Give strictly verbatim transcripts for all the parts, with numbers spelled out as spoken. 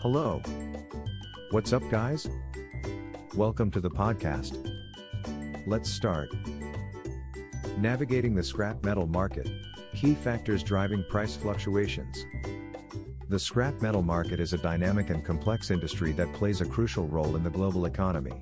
Hello. What's up, guys? Welcome to the podcast. Let's start. Navigating the scrap metal market. Key factors driving price fluctuations. The scrap metal market is a dynamic and complex industry that plays a crucial role in the global economy.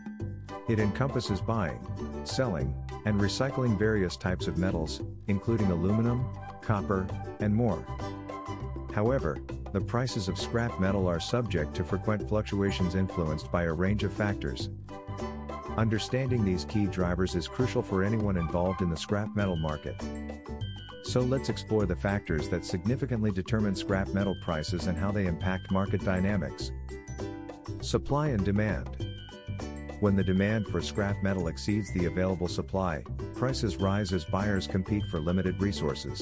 It encompasses buying, selling, and recycling various types of metals, including aluminum, copper, and more. However, the prices of scrap metal are subject to frequent fluctuations influenced by a range of factors. Understanding these key drivers is crucial for anyone involved in the scrap metal market. So let's explore the factors that significantly determine scrap metal prices and how they impact market dynamics. Supply and demand. When the demand for scrap metal exceeds the available supply, prices rise as buyers compete for limited resources.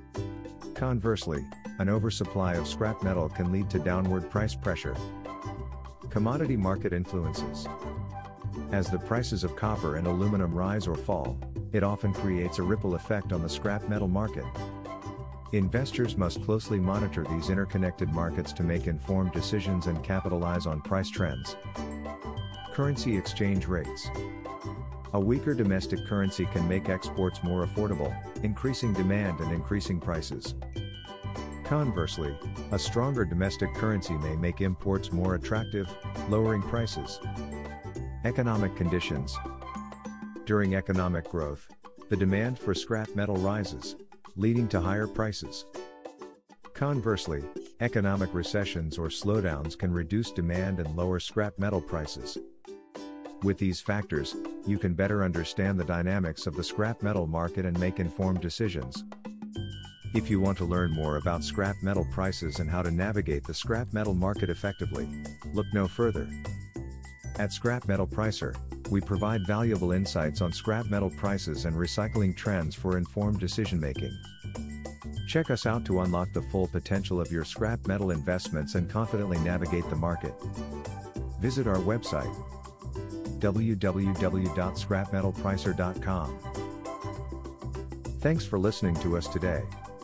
Conversely, an oversupply of scrap metal can lead to downward price pressure. Commodity market influences. As the prices of copper and aluminum rise or fall, it often creates a ripple effect on the scrap metal market. Investors must closely monitor these interconnected markets to make informed decisions and capitalize on price trends. Currency exchange rates. A weaker domestic currency can make exports more affordable, increasing demand and increasing prices. Conversely, a stronger domestic currency may make imports more attractive, lowering prices. Economic conditions. During economic growth, the demand for scrap metal rises, leading to higher prices. Conversely, economic recessions or slowdowns can reduce demand and lower scrap metal prices. With these factors, you can better understand the dynamics of the scrap metal market and make informed decisions. If you want to learn more about scrap metal prices and how to navigate the scrap metal market effectively, look no further. At Scrap Metal Pricer, we provide valuable insights on scrap metal prices and recycling trends for informed decision-making. Check us out to unlock the full potential of your scrap metal investments and confidently navigate the market. Visit our website, w w w dot scrap metal pricer dot com. Thanks for listening to us today.